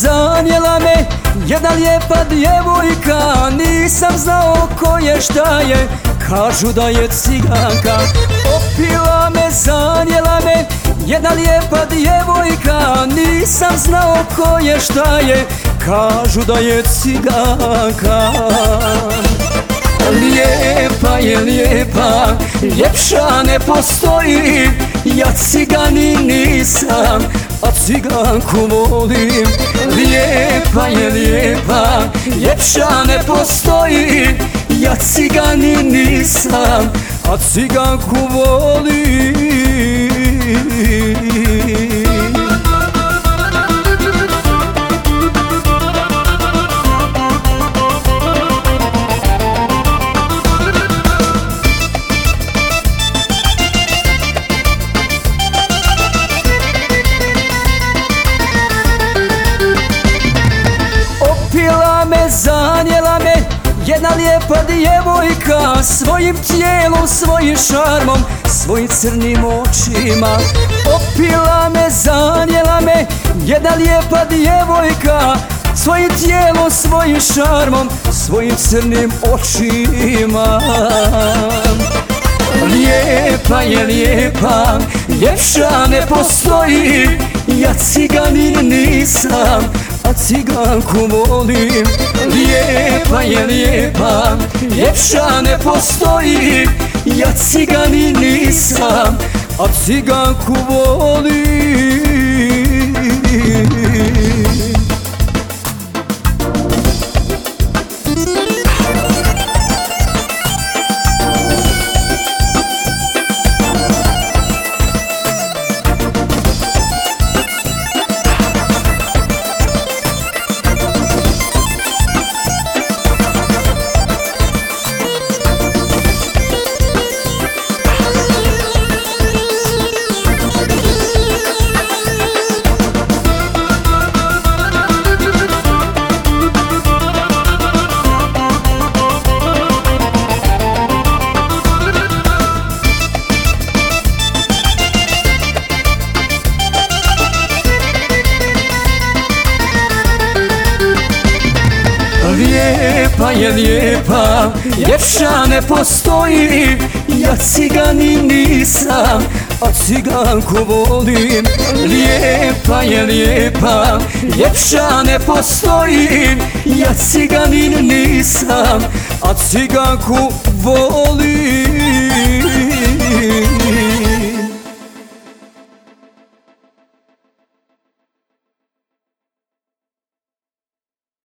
zanijela me jedna lijepa djevojka, nisam znao ko je šta je, kažu da je ciganka. Opila me, zanijela me jedna lijepa djevojka, nisam znao ko je šta je, kažu da je ciganka. Lijepa je lijepa, ljepša ne postoji, ja ciganin nisam, a ciganku volim. Lijepa je lijepa, ljepša ne postoji, ja ciganin nisam, a ciganku volim. Opila me, zanijela me jedna lijepa djevojka, svojim tijelom, svojim šarmom, svojim crnim očima. Opila me, zanijela me jedna lijepa djevojka, svojim tijelom, svojim šarmom, svojim crnim očima. Lijepa je lijepa, ljepša ne postoji, ja ciganin nisam, a ciganku volim. Lijepa je lijepa, ljepša ne postoji, ja ciganin nisam, a ciganku volim. Lijepa je lijepa, ljepša ne postoji, ja ciganin nisam, a ciganku volim. Lijepa je lijepa, ljepša ne postoji, ja ciganin nisam, a ciganku volim.